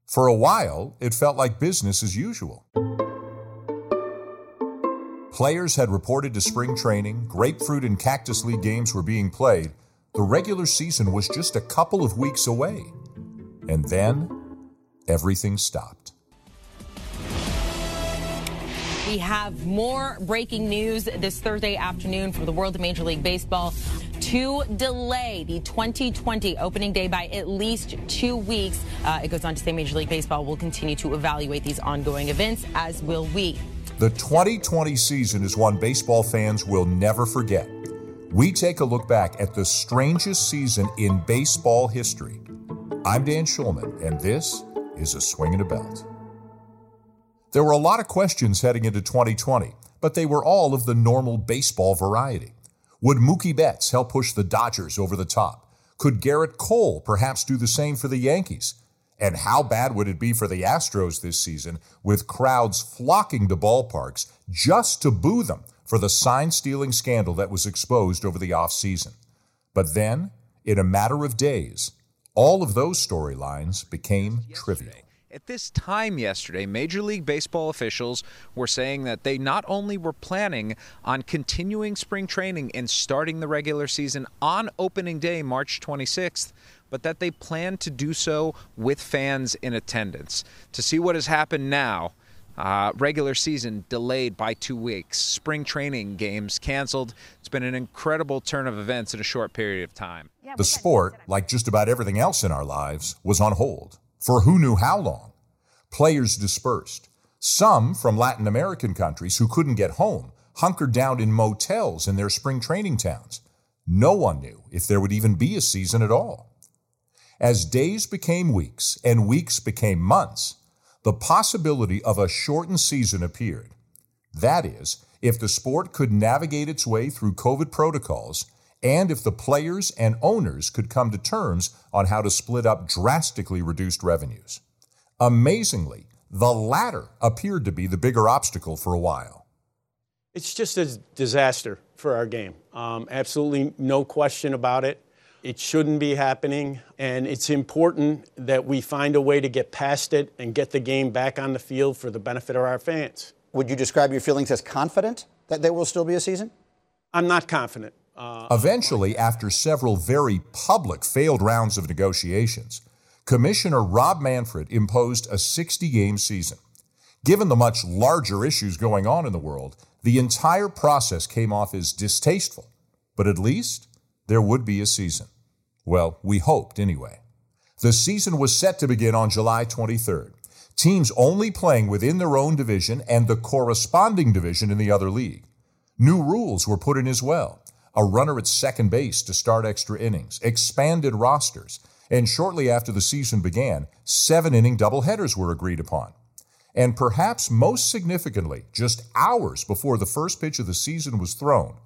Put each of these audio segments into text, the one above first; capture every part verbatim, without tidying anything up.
For a while, it felt like business as usual. Players had reported to spring training, Grapefruit and Cactus League games were being played. The regular season was just a couple of weeks away. And then, everything stopped. We have more breaking news this Thursday afternoon from the world of Major League Baseball to delay the twenty twenty opening day by at least two weeks. Uh, it goes on to say Major League Baseball will continue to evaluate these ongoing events, as will we. The twenty twenty season is one baseball fans will never forget. We take a look back at the strangest season in baseball history. I'm Dan Schulman, and this is A Swing and a Belt. There were a lot of questions heading into twenty twenty, but they were all of the normal baseball variety. Would Mookie Betts help push the Dodgers over the top? Could Garrett Cole perhaps do the same for the Yankees? And how bad would it be for the Astros this season with crowds flocking to ballparks just to boo them for the sign-stealing scandal that was exposed over the offseason? But then, in a matter of days, all of those storylines became trivial. At this time yesterday, Major League Baseball officials were saying that they not only were planning on continuing spring training and starting the regular season on opening day, March twenty-sixth, but that they plan to do so with fans in attendance. To see what has happened now, uh, regular season delayed by two weeks, spring training games canceled. It's been an incredible turn of events in a short period of time. The sport, like just about everything else in our lives, was on hold. For who knew how long? Players dispersed. Some from Latin American countries who couldn't get home hunkered down in motels in their spring training towns. No one knew if there would even be a season at all. As days became weeks and weeks became months, the possibility of a shortened season appeared. That is, if the sport could navigate its way through COVID protocols and if the players and owners could come to terms on how to split up drastically reduced revenues. Amazingly, the latter appeared to be the bigger obstacle for a while. It's just a disaster for our game. Um, absolutely no question about it. It shouldn't be happening, and it's important that we find a way to get past it and get the game back on the field for the benefit of our fans. Would you describe your feelings as confident that there will still be a season? I'm not confident. Uh, Eventually, after several very public failed rounds of negotiations, Commissioner Rob Manfred imposed a sixty-game season. Given the much larger issues going on in the world, the entire process came off as distasteful, but at least there would be a season. Well, we hoped anyway. The season was set to begin on July twenty-third. Teams only playing within their own division and the corresponding division in the other league. New rules were put in as well. A runner at second base to start extra innings, expanded rosters, and shortly after the season began, seven-inning doubleheaders were agreed upon. And perhaps most significantly, just hours before the first pitch of the season was thrown,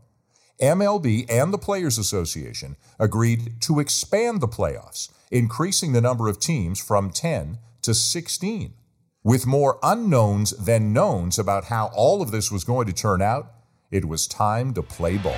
M L B and the Players Association agreed to expand the playoffs, increasing the number of teams from ten to sixteen. With more unknowns than knowns about how all of this was going to turn out, it was time to play ball.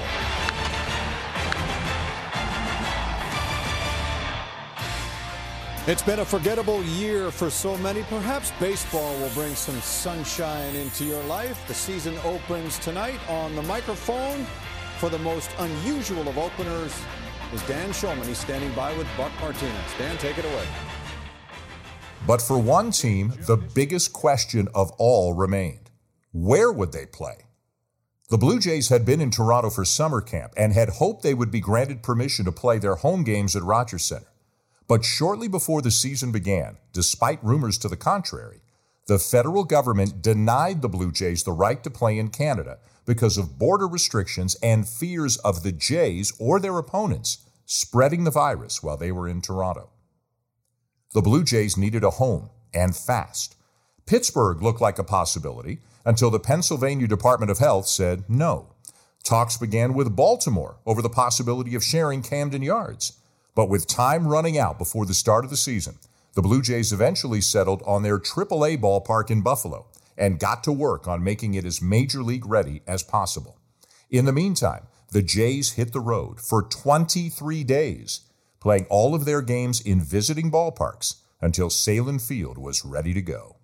It's been a forgettable year for so many. Perhaps baseball will bring some sunshine into your life. The season opens tonight. On the microphone for the most unusual of openers is Dan Schulman. He's standing by with Buck Martinez. Dan, take it away. But for one team, the biggest question of all remained. Where would they play? The Blue Jays had been in Toronto for summer camp and had hoped they would be granted permission to play their home games at Rogers Center. But shortly before the season began, despite rumors to the contrary, the federal government denied the Blue Jays the right to play in Canada because of border restrictions and fears of the Jays or their opponents spreading the virus while they were in Toronto. The Blue Jays needed a home, and fast. Pittsburgh looked like a possibility until the Pennsylvania Department of Health said no. Talks began with Baltimore over the possibility of sharing Camden Yards. But with time running out before the start of the season, the Blue Jays eventually settled on their triple A ballpark in Buffalo and got to work on making it as major league ready as possible. In the meantime, the Jays hit the road for twenty-three days, playing all of their games in visiting ballparks, until Salem Field was ready to go.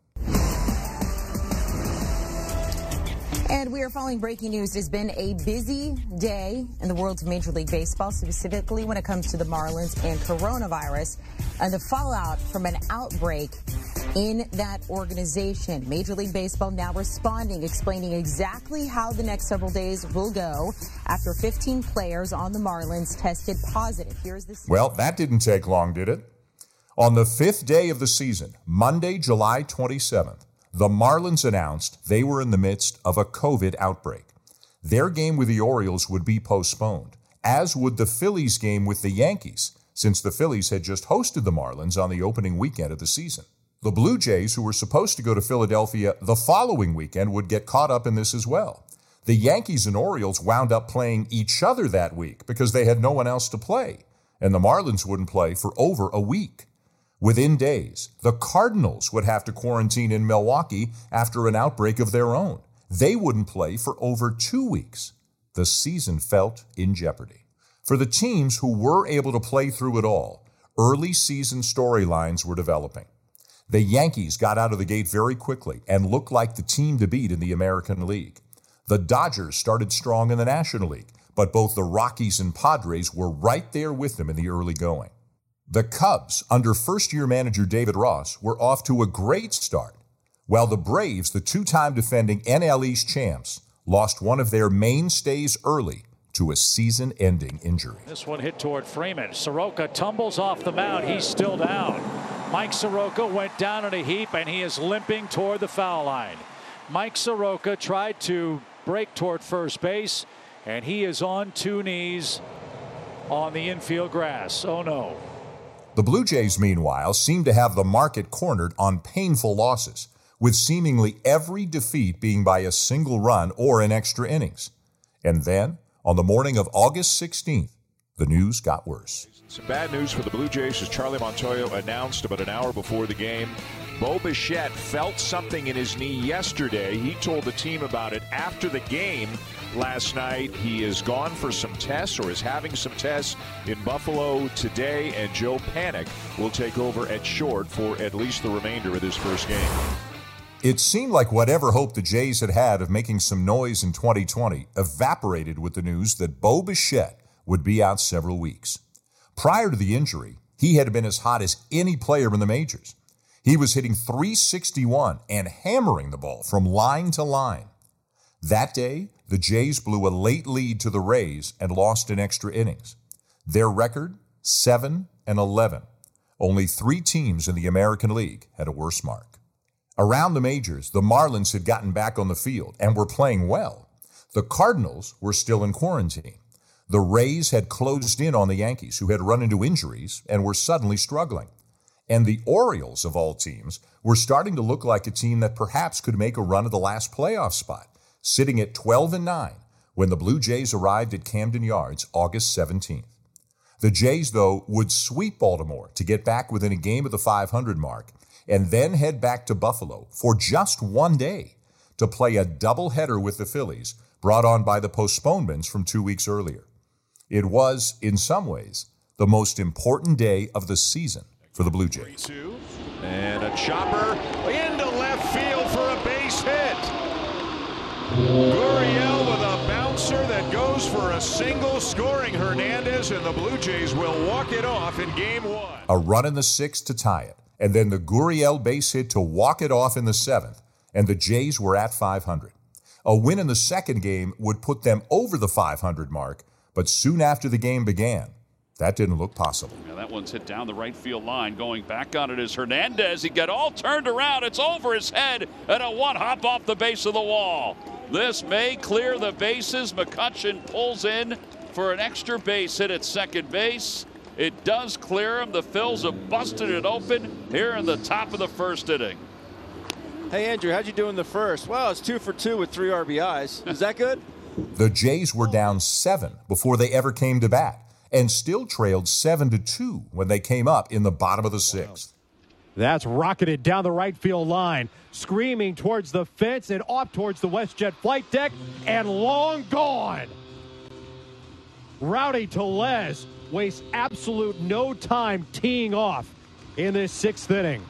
And we are following breaking news. It's been a busy day in the world of Major League Baseball, specifically when it comes to the Marlins and coronavirus and the fallout from an outbreak in that organization. Major League Baseball now responding, explaining exactly how the next several days will go after fifteen players on the Marlins tested positive. Here's the... Well, that didn't take long, did it? On the fifth day of the season, Monday, July twenty-seventh, the Marlins announced they were in the midst of a COVID outbreak. Their game with the Orioles would be postponed, as would the Phillies game with the Yankees, since the Phillies had just hosted the Marlins on the opening weekend of the season. The Blue Jays, who were supposed to go to Philadelphia the following weekend, would get caught up in this as well. The Yankees and Orioles wound up playing each other that week because they had no one else to play, and the Marlins wouldn't play for over a week. Within days, the Cardinals would have to quarantine in Milwaukee after an outbreak of their own. They wouldn't play for over two weeks. The season felt in jeopardy. For the teams who were able to play through it all, early season storylines were developing. The Yankees got out of the gate very quickly and looked like the team to beat in the American League. The Dodgers started strong in the National League, but both the Rockies and Padres were right there with them in the early going. The Cubs, under first-year manager David Ross, were off to a great start, while the Braves, the two-time defending N L East champs, lost one of their mainstays early to a season-ending injury. This one hit toward Freeman. Soroka tumbles off the mound. He's still down. Mike Soroka went down in a heap, and he is limping toward the foul line. Mike Soroka tried to break toward first base, and he is on two knees on the infield grass. Oh, no. The Blue Jays, meanwhile, seemed to have the market cornered on painful losses, with seemingly every defeat being by a single run or in extra innings. And then, on the morning of August sixteenth, the news got worse. Some bad news for the Blue Jays as Charlie Montoyo announced about an hour before the game. Bo Bichette felt something in his knee yesterday. He told the team about it after the game last night. He is gone for some tests or is having some tests in Buffalo today, and Joe Panik will take over at short for at least the remainder of this first game. It seemed like whatever hope the Jays had had of making some noise in twenty twenty evaporated with the news that Bo Bichette would be out several weeks. Prior to the injury, he had been as hot as any player in the majors. He was hitting three sixty-one and hammering the ball from line to line. That day, the Jays blew a late lead to the Rays and lost in extra innings. Their record, seven and eleven. Only three teams in the American League had a worse mark. Around the majors, the Marlins had gotten back on the field and were playing well. The Cardinals were still in quarantine. The Rays had closed in on the Yankees, who had run into injuries and were suddenly struggling. And the Orioles, of all teams, were starting to look like a team that perhaps could make a run at the last playoff spot, sitting at twelve and nine when the Blue Jays arrived at Camden Yards August seventeenth. The Jays, though, would sweep Baltimore to get back within a game of the five hundred mark and then head back to Buffalo for just one day to play a doubleheader with the Phillies, brought on by the postponements from two weeks earlier. It was, in some ways, the most important day of the season for the Blue Jays. And a chopper into left field for a base hit. Gurriel with a bouncer that goes for a single, scoring Hernandez, and the Blue Jays will walk it off in game one. A run in the sixth to tie it, and then the Gurriel base hit to walk it off in the seventh, and the Jays were at five hundred. A win in the second game would put them over the five hundred mark, but soon after the game began, that didn't look possible. Yeah, that one's hit down the right field line. Going back on it is Hernandez. He got all turned around. It's over his head, and a one hop off the base of the wall. This may clear the bases. McCutchen pulls in for an extra base hit at second base. It does clear him. The Phils have busted it open here in the top of the first inning. Hey, Andrew, how'd you do in the first? Well, it's two for two with three R B Is. Is that good? The Jays were down seven before they ever came to bat, and still trailed seven to two when they came up in the bottom of the sixth. That's rocketed down the right field line, screaming towards the fence and off towards the WestJet flight deck, and long gone. Rowdy Tellez wastes absolute no time teeing off in this sixth inning.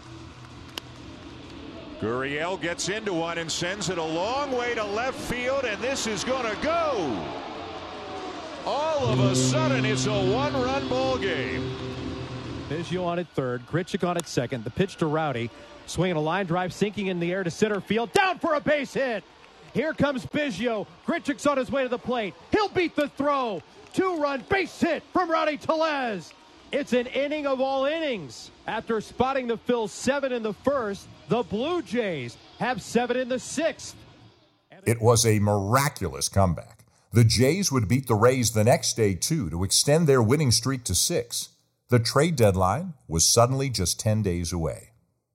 Gurriel gets into one and sends it a long way to left field, and this is going to go. All of a sudden, it's a one-run ball game. Biggio on at third, Grichuk on at second. The pitch to Rowdy, swinging a line drive, sinking in the air to center field, down for a base hit. Here comes Biggio. Grichuk's on his way to the plate. He'll beat the throw. Two-run base hit from Rowdy Tellez. It's an inning of all innings. After spotting the Phils seven in the first, the Blue Jays have seven in the sixth. It was a miraculous comeback. The Jays would beat the Rays the next day, too, to extend their winning streak to six. The trade deadline was suddenly just ten days away.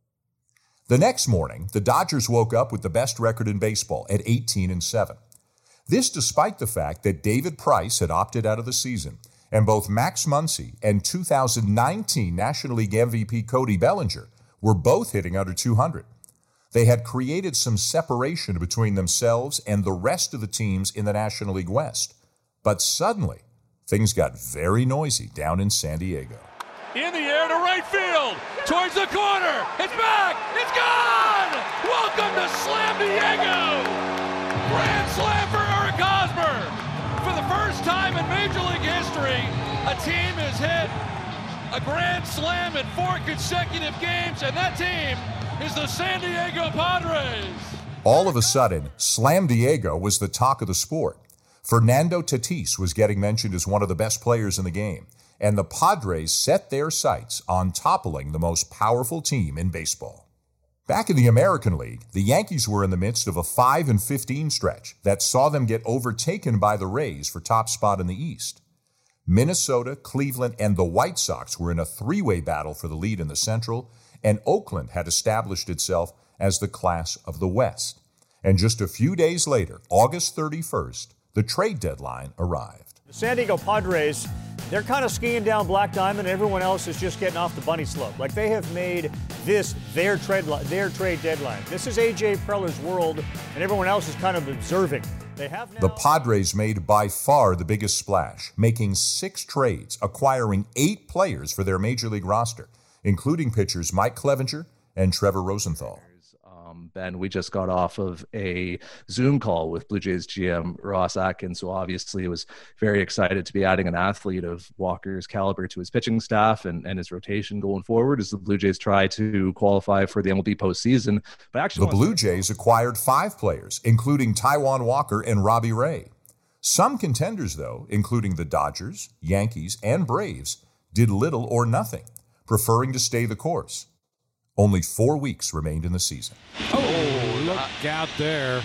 The next morning, the Dodgers woke up with the best record in baseball at eighteen and seven. This despite the fact that David Price had opted out of the season, and both Max Muncy and two thousand nineteen National League M V P Cody Bellinger were both hitting under two hundred. They had created some separation between themselves and the rest of the teams in the National League West. But suddenly, things got very noisy down in San Diego. In the air to right field, towards the corner, it's back, it's gone! Welcome to Slam Diego! Grand slam for Eric Hosmer! For the first time in Major League history, a team has hit a grand slam in four consecutive games, and that team is the San Diego Padres. All of a sudden, Slam Diego was the talk of the sport. Fernando Tatis was getting mentioned as one of the best players in the game, and the Padres set their sights on toppling the most powerful team in baseball. Back in the American League, the Yankees were in the midst of a five and fifteen stretch that saw them get overtaken by the Rays for top spot in the East. Minnesota, Cleveland, and the White Sox were in a three-way battle for the lead in the Central, and Oakland had established itself as the class of the West. And just a few days later, August thirty-first, the trade deadline arrived. The San Diego Padres, they're kind of skiing down Black Diamond, and everyone else is just getting off the bunny slope. Like, they have made this their trade, their trade deadline. This is A J Preller's world, and everyone else is kind of observing. They have now- The Padres made by far the biggest splash, making six trades, acquiring eight players for their Major League roster, including pitchers Mike Clevenger and Trevor Rosenthal. Um, Ben, we just got off of a Zoom call with Blue Jays G M Ross Atkins, so obviously was very excited to be adding an athlete of Walker's caliber to his pitching staff and, and his rotation going forward as the Blue Jays try to qualify for the M L B postseason. But actually, the Blue Jays acquired five players, including Taijuan Walker and Robbie Ray. Some contenders, though, including the Dodgers, Yankees, and Braves, did little or nothing, preferring to stay the course. Only four weeks remained in the season. Oh, look out there.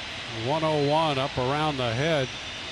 one oh one up around the head.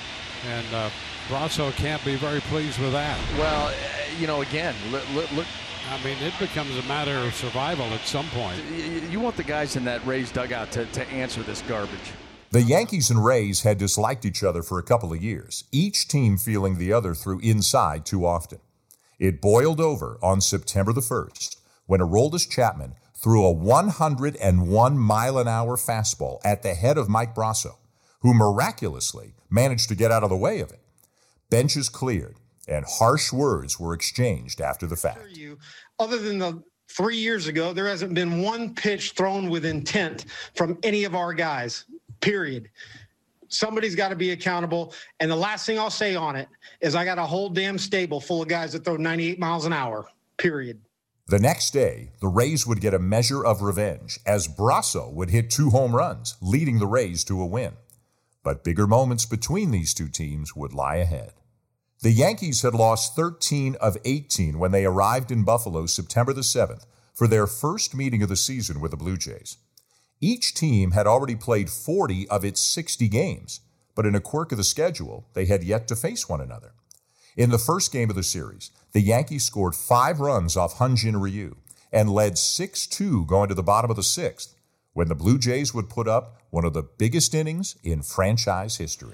And uh, Brasso can't be very pleased with that. Well, you know, again, look, look, look. I mean, it becomes a matter of survival at some point. You want the guys in that Rays dugout to, to answer this garbage. The Yankees and Rays had disliked each other for a couple of years, each team feeling the other through inside too often. It boiled over on September the first, when Aroldis Chapman threw a one hundred one mile an hour fastball at the head of Mike Brasso, who miraculously managed to get out of the way of it. Benches cleared, and harsh words were exchanged after the fact. Other than the three years ago, there hasn't been one pitch thrown with intent from any of our guys, period. Somebody's got to be accountable. And the last thing I'll say on it is I got a whole damn stable full of guys that throw ninety-eight miles an hour, period. The next day, the Rays would get a measure of revenge as Brasso would hit two home runs, leading the Rays to a win. But bigger moments between these two teams would lie ahead. The Yankees had lost thirteen of eighteen when they arrived in Buffalo September the seventh for their first meeting of the season with the Blue Jays. Each team had already played forty of its sixty games, but in a quirk of the schedule, they had yet to face one another. In the first game of the series, the Yankees scored five runs off Hyun-Jin Ryu and led six two going to the bottom of the sixth, when the Blue Jays would put up one of the biggest innings in franchise history.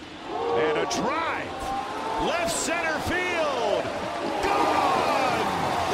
And a drive, left center field, gone!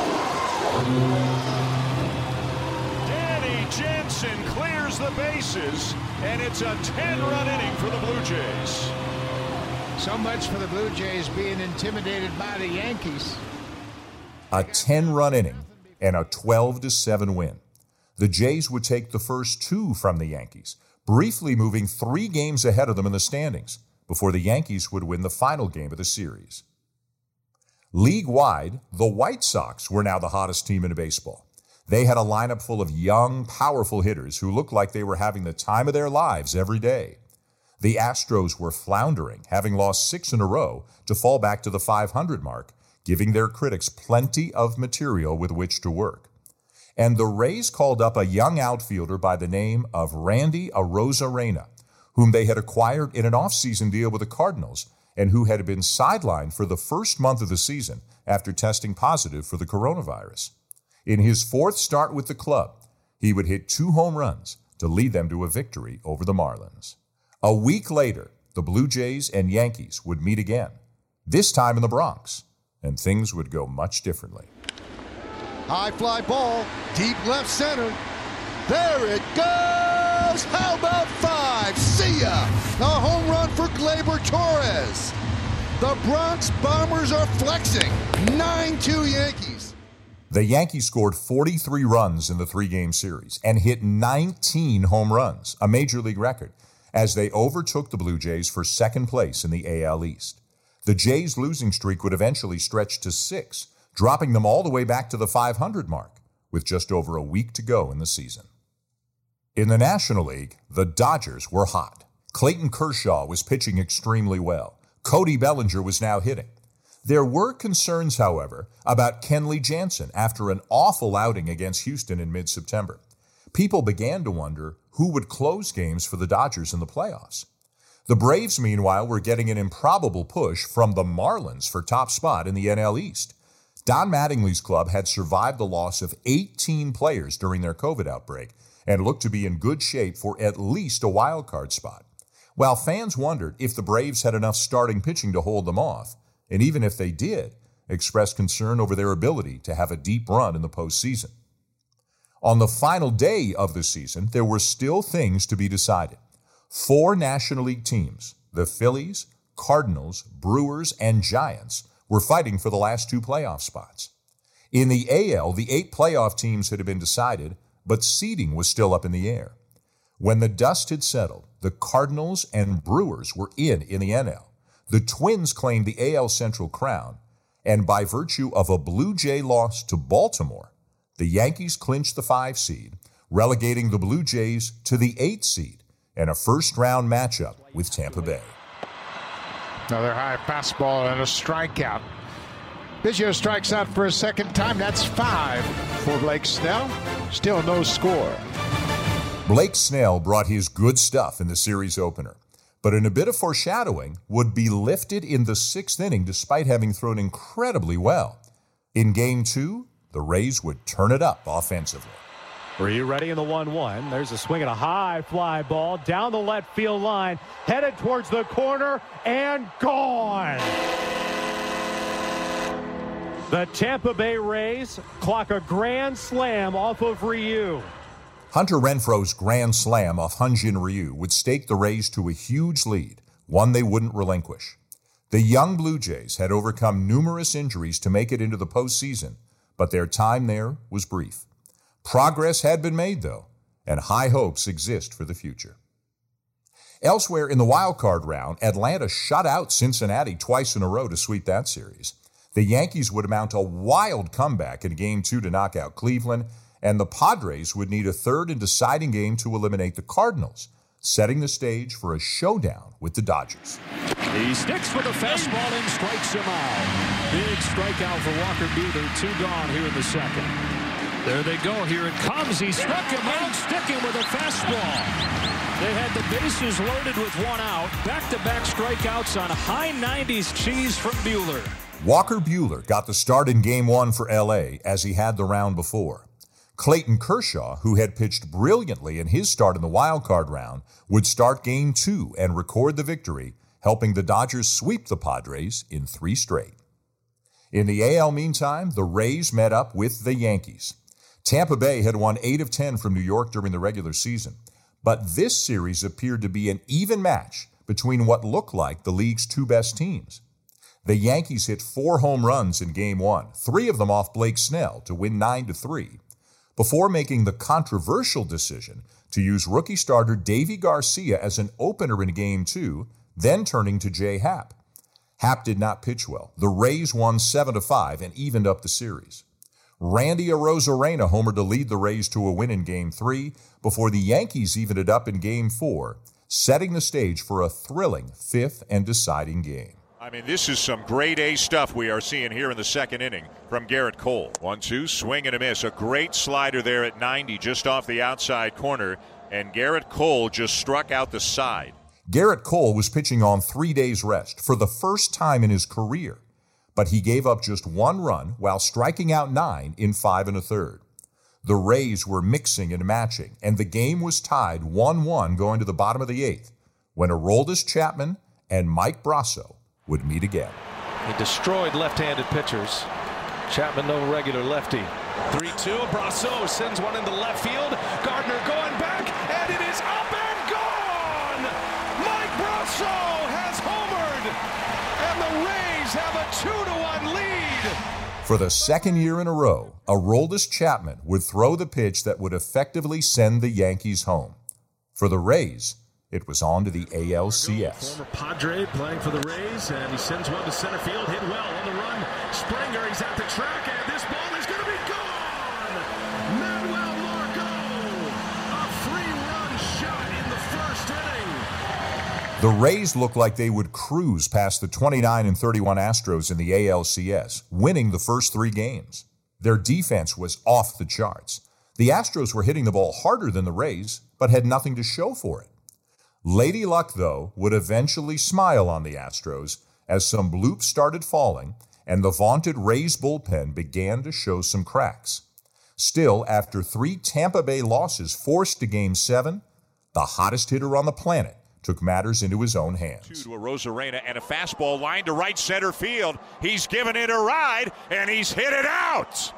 Danny Jansen clears the bases, and it's a ten-run inning for the Blue Jays. So much for the Blue Jays being intimidated by the Yankees. A ten-run inning and a twelve to seven win. The Jays would take the first two from the Yankees, briefly moving three games ahead of them in the standings, before the Yankees would win the final game of the series. League-wide, the White Sox were now the hottest team in baseball. They had a lineup full of young, powerful hitters who looked like they were having the time of their lives every day. The Astros were floundering, having lost six in a row to fall back to the five hundred mark, giving their critics plenty of material with which to work. And the Rays called up a young outfielder by the name of Randy Arozarena, whom they had acquired in an offseason deal with the Cardinals and who had been sidelined for the first month of the season after testing positive for the coronavirus. In his fourth start with the club, he would hit two home runs to lead them to a victory over the Marlins. A week later, the Blue Jays and Yankees would meet again, this time in the Bronx, and things would go much differently. High fly ball, deep left center. There it goes! How about five? See ya! A home run for Gleyber Torres. The Bronx Bombers are flexing. nine two Yankees. The Yankees scored forty-three runs in the three-game series and hit nineteen home runs, a major league record, as they overtook the Blue Jays for second place in the A L East. The Jays' losing streak would eventually stretch to six, dropping them all the way back to the five hundred mark, with just over a week to go in the season. In the National League, the Dodgers were hot. Clayton Kershaw was pitching extremely well. Cody Bellinger was now hitting. There were concerns, however, about Kenley Jansen after an awful outing against Houston in mid-September. People began to wonder who would close games for the Dodgers in the playoffs. The Braves, meanwhile, were getting an improbable push from the Marlins for top spot in the N L East. Don Mattingly's club had survived the loss of eighteen players during their COVID outbreak and looked to be in good shape for at least a wild card spot. While fans wondered if the Braves had enough starting pitching to hold them off, and even if they did, expressed concern over their ability to have a deep run in the postseason. On the final day of the season, there were still things to be decided. Four National League teams, the Phillies, Cardinals, Brewers, and Giants, were fighting for the last two playoff spots. In the A L, the eight playoff teams had been decided, but seeding was still up in the air. When the dust had settled, the Cardinals and Brewers were in in the N L. The Twins claimed the A L Central crown, and by virtue of a Blue Jay loss to Baltimore, the Yankees clinched the five seed, relegating the Blue Jays to the eight seed and a first-round matchup with Tampa Bay. Another high fastball and a strikeout. Biggio strikes out for a second time. That's five for Blake Snell. Still no score. Blake Snell brought his good stuff in the series opener, but in a bit of foreshadowing, would be lifted in the sixth inning despite having thrown incredibly well. In Game two, the Rays would turn it up offensively. Are you ready in the one one? There's a swing and a high fly ball down the left field line, headed towards the corner, and gone. The Tampa Bay Rays clock a grand slam off of Ryu. Hunter Renfroe's grand slam off Hyun-Jin Ryu would stake the Rays to a huge lead, one they wouldn't relinquish. The young Blue Jays had overcome numerous injuries to make it into the postseason, but their time there was brief. Progress had been made, though, and high hopes exist for the future. Elsewhere in the wild card round, Atlanta shut out Cincinnati twice in a row to sweep that series. The Yankees would mount a wild comeback in Game two to knock out Cleveland, and the Padres would need a third and deciding game to eliminate the Cardinals, setting the stage for a showdown with the Dodgers. He sticks with a fastball and strikes him out. Big strikeout for Walker Buehler, two gone here in the second. There they go. Here it comes. He struck him out, sticking with a fastball. They had the bases loaded with one out. Back-to-back strikeouts on high nineties cheese from Buehler. Walker Buehler got the start in Game one for L A as he had the round before. Clayton Kershaw, who had pitched brilliantly in his start in the wild card round, would start Game two and record the victory, helping the Dodgers sweep the Padres in three straight. In the A L, meantime, the Rays met up with the Yankees. Tampa Bay had won eight of ten from New York during the regular season, but this series appeared to be an even match between what looked like the league's two best teams. The Yankees hit four home runs in Game one, three of them off Blake Snell to win nine to three, before making the controversial decision to use rookie starter Davy Garcia as an opener in Game two, then turning to Jay Happ. Happ did not pitch well. The Rays won seven to five and evened up the series. Randy Arozarena homered to lead the Rays to a win in Game three before the Yankees evened it up in Game four, setting the stage for a thrilling fifth and deciding game. I mean, this is some grade A stuff we are seeing here in the second inning from Garrett Cole. one two, swing and a miss. A great slider there at ninety just off the outside corner, and Garrett Cole just struck out the side. Garrett Cole was pitching on three days rest for the first time in his career, but he gave up just one run while striking out nine in five and a third. The Rays were mixing and matching, and the game was tied one one going to the bottom of the eighth when Aroldis Chapman and Mike Brasso would meet again. He destroyed left-handed pitchers. Chapman, no regular lefty. three two, Brasso sends one into left field. Gardner going back, and it is up and gone! Mike Brasso has homered, and the Rays have a two to one lead. For the second year in a row, Aroldis Chapman would throw the pitch that would effectively send the Yankees home. For the Rays, it was on to the A L C S. Former Padre playing for the Rays, and he sends one to center field, hit well on the run. Springer, he's at the track, and this ball is going to be gone! Manuel Margot, a three-run shot in the first inning. The Rays looked like they would cruise past the twenty-nine and thirty-one Astros in the A L C S, winning the first three games. Their defense was off the charts. The Astros were hitting the ball harder than the Rays, but had nothing to show for it. Lady Luck, though, would eventually smile on the Astros as some bloops started falling and the vaunted Rays bullpen began to show some cracks. Still, after three Tampa Bay losses forced to Game seven, the hottest hitter on the planet took matters into his own hands. Two to Arozarena and a fastball line to right center field. He's given it a ride, and he's hit it out.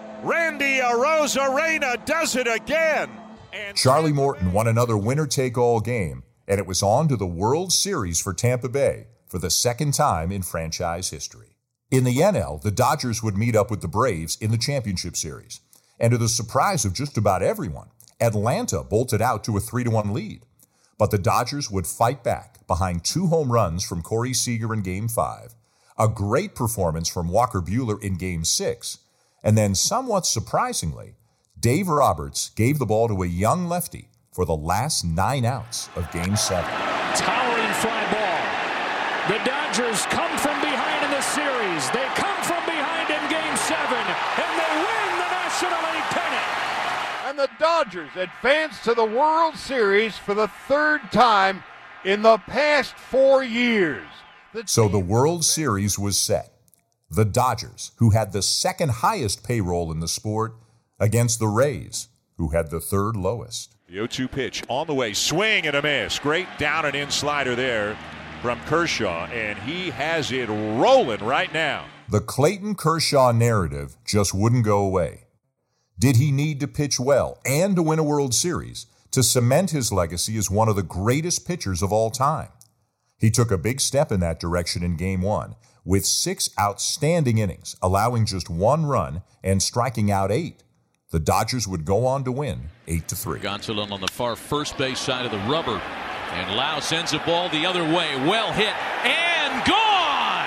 Randy Arozarena does it again. And Charlie Morton won another winner-take-all game, and it was on to the World Series for Tampa Bay for the second time in franchise history. In the N L, the Dodgers would meet up with the Braves in the championship series. And to the surprise of just about everyone, Atlanta bolted out to a three to one lead. But the Dodgers would fight back behind two home runs from Corey Seager in Game five, a great performance from Walker Buehler in Game six, and then somewhat surprisingly, Dave Roberts gave the ball to a young lefty for the last nine outs of Game seven. Towering fly ball. The Dodgers come from behind in the series. They come from behind in Game seven, and they win the National League pennant. And the Dodgers advance to the World Series for the third time in the past four years. The so the World Series was set. The Dodgers, who had the second highest payroll in the sport, against the Rays, who had the third lowest. The oh two pitch on the way, swing and a miss. Great down and in slider there from Kershaw, and he has it rolling right now. The Clayton Kershaw narrative just wouldn't go away. Did he need to pitch well and to win a World Series to cement his legacy as one of the greatest pitchers of all time? He took a big step in that direction in Game one with six outstanding innings, allowing just one run and striking out eight. The Dodgers would go on to win eight to three. Gonsolin on the far first base side of the rubber. And Lau sends a ball the other way. Well hit and gone!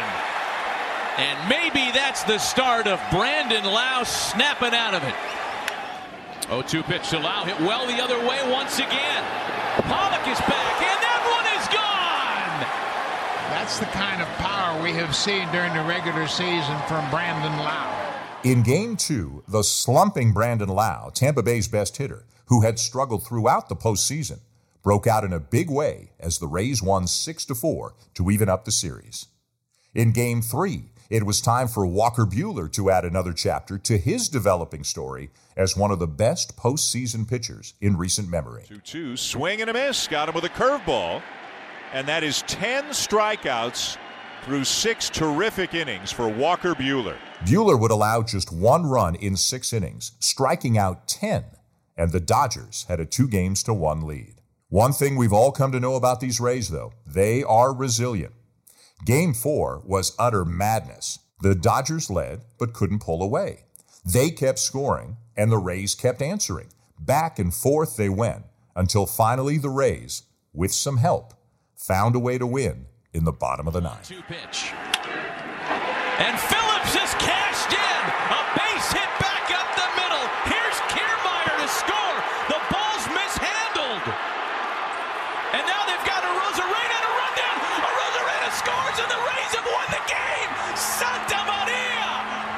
And maybe that's the start of Brandon Lau snapping out of it. oh two pitch to Lau, hit well the other way once again. Pollock is back, and that one is gone! That's the kind of power we have seen during the regular season from Brandon Lau. In Game two, the slumping Brandon Lau, Tampa Bay's best hitter, who had struggled throughout the postseason, broke out in a big way as the Rays won six to four to even up the series. In Game three, it was time for Walker Buehler to add another chapter to his developing story as one of the best postseason pitchers in recent memory. two two, swing and a miss. Got him with a curveball. And that is ten strikeouts through six terrific innings for Walker Buehler. Buehler would allow just one run in six innings, striking out ten, and the Dodgers had a two games to one lead. One thing we've all come to know about these Rays, though, they are resilient. Game four was utter madness. The Dodgers led, but couldn't pull away. They kept scoring, and the Rays kept answering. Back and forth they went, until finally the Rays, with some help, found a way to win in the bottom of the ninth. Two pitch. And Phillips is cashed in. A base hit back up the middle. Here's Kiermaier to score. The ball's mishandled. And now they've got a Arozarena to run down. Arozarena scores and the Rays have won the game. Santa Maria!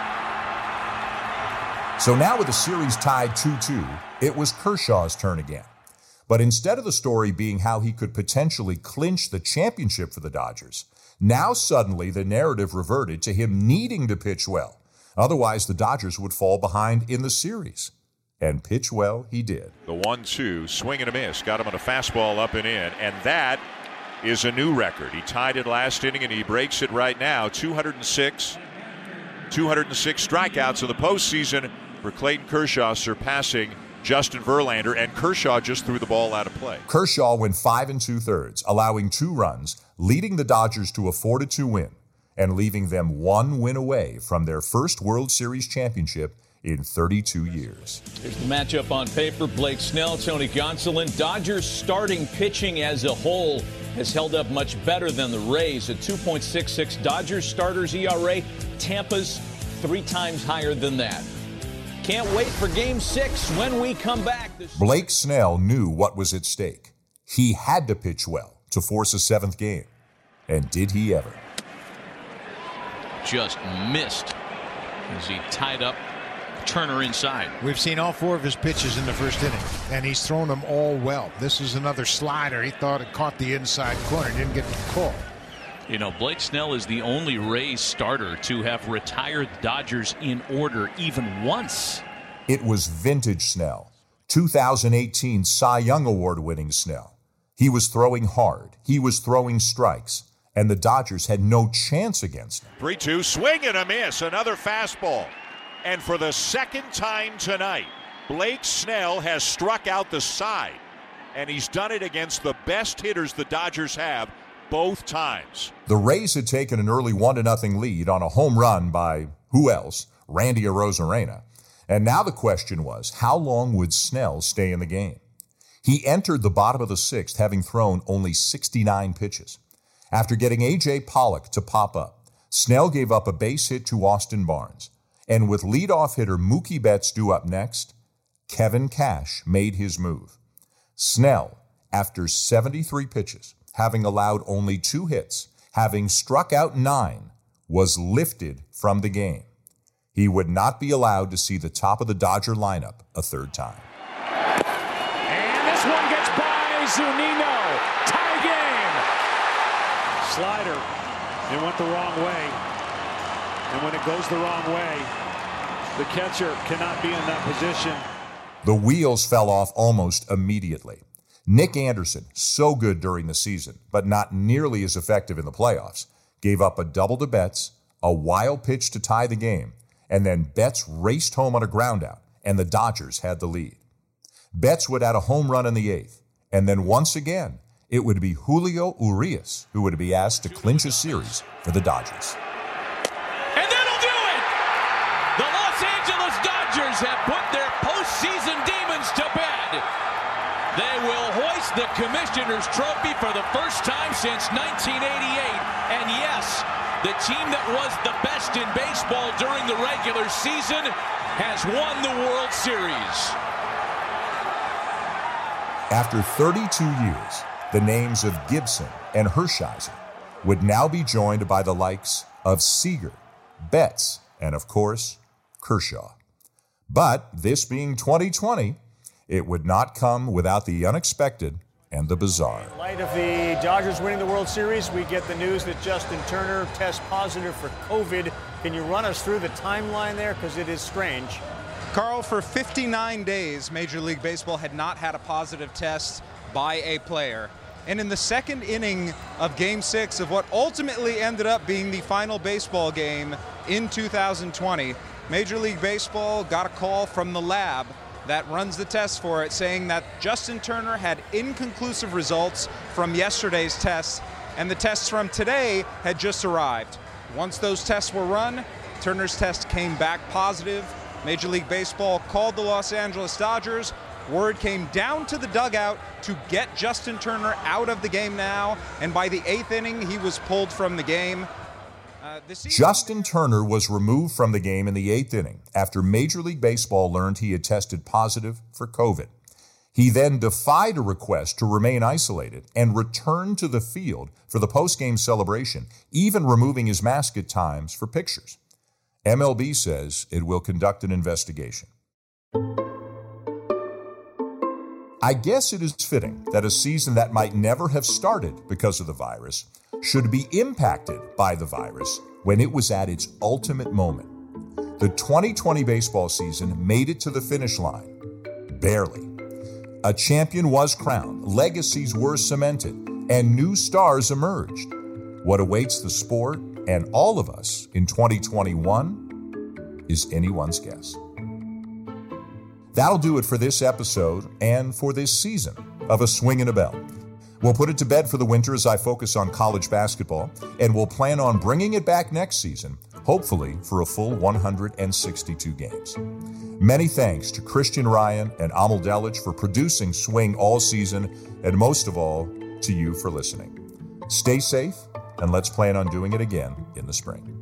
So now with the series tied two two, it was Kershaw's turn again. But instead of the story being how he could potentially clinch the championship for the Dodgers, now suddenly the narrative reverted to him needing to pitch well. Otherwise, the Dodgers would fall behind in the series. And pitch well he did. The one two, swing and a miss. Got him on a fastball up and in. And that is a new record. He tied it last inning and he breaks it right now. two hundred six, two hundred six strikeouts in the postseason for Clayton Kershaw, surpassing Justin Verlander, and Kershaw just threw the ball out of play. Kershaw went five and two-thirds, allowing two runs, leading the Dodgers to a four to two win, and leaving them one win away from their first World Series championship in thirty-two years. Here's the matchup on paper. Blake Snell, Tony Gonsolin. Dodgers starting pitching as a whole has held up much better than the Rays at two point six six. Dodgers starters E R A. Tampa's three times higher than that. Can't wait for game six when we come back. Blake Snell knew what was at stake. He had to pitch well to force a seventh game. And did he ever? Just missed as he tied up Turner inside. We've seen all four of his pitches in the first inning, and he's thrown them all well. This is another slider. He thought it caught the inside corner. Didn't get the call. You know, Blake Snell is the only Rays starter to have retired Dodgers in order even once. It was vintage Snell, two thousand eighteen Cy Young Award-winning Snell. He was throwing hard. He was throwing strikes, and the Dodgers had no chance against him. three two, swing and a miss, another fastball. And for the second time tonight, Blake Snell has struck out the side, and he's done it against the best hitters the Dodgers have both times. The Rays had taken an early one to nothing lead on a home run by, who else, Randy Arozarena. And now the question was, how long would Snell stay in the game? He entered the bottom of the sixth having thrown only sixty-nine pitches. After getting A J Pollock to pop up, Snell gave up a base hit to Austin Barnes. And with leadoff hitter Mookie Betts due up next, Kevin Cash made his move. Snell, after seventy-three pitches, having allowed only two hits, having struck out nine, was lifted from the game. He would not be allowed to see the top of the Dodger lineup a third time. And this one gets by Zunino. Tie game. Slider. It went the wrong way. And when it goes the wrong way, the catcher cannot be in that position. The wheels fell off almost immediately. Nick Anderson, so good during the season, but not nearly as effective in the playoffs, gave up a double to Betts, a wild pitch to tie the game, and then Betts raced home on a groundout, and the Dodgers had the lead. Betts would add a home run in the eighth, and then once again, it would be Julio Urias who would be asked to clinch a series for the Dodgers. And that'll do it! The Los Angeles Dodgers have put their postseason demons to bed. They will hoist the Commissioner's Trophy for the first time since nineteen eighty-eight. And yes, the team that was the best in baseball during the regular season has won the World Series. After thirty-two years, the names of Gibson and Hershiser would now be joined by the likes of Seager, Betts, and of course, Kershaw. But this being twenty twenty, it would not come without the unexpected and the bizarre. In light of the Dodgers winning the World Series, we get the news that Justin Turner tests positive for COVID. Can you run us through the timeline there? Because it is strange. Carl, for fifty-nine days, Major League Baseball had not had a positive test by a player. And in the second inning of Game six of what ultimately ended up being the final baseball game in two thousand twenty, Major League Baseball got a call from the lab that runs the test for it, saying that Justin Turner had inconclusive results from yesterday's test and the tests from today had just arrived. Once those tests were run, Turner's test came back positive. Major League Baseball called the Los Angeles Dodgers. Word came down to the dugout to get Justin Turner out of the game now, and by the eighth inning, he was pulled from the game. Uh, Justin Turner was removed from the game in the eighth inning after Major League Baseball learned he had tested positive for COVID. He then defied a request to remain isolated and returned to the field for the post-game celebration, even removing his mask at times for pictures. M L B says it will conduct an investigation. I guess it is fitting that a season that might never have started because of the virus should be impacted by the virus when it was at its ultimate moment. The twenty twenty baseball season made it to the finish line. Barely. A champion was crowned, legacies were cemented, and new stars emerged. What awaits the sport and all of us in twenty twenty-one is anyone's guess. That'll do it for this episode and for this season of A Swing and a Bell. We'll put it to bed for the winter as I focus on college basketball, and we'll plan on bringing it back next season, hopefully for a full one hundred sixty-two games. Many thanks to Christian Ryan and Amal Delich for producing Swing all season, and most of all, to you for listening. Stay safe, and let's plan on doing it again in the spring.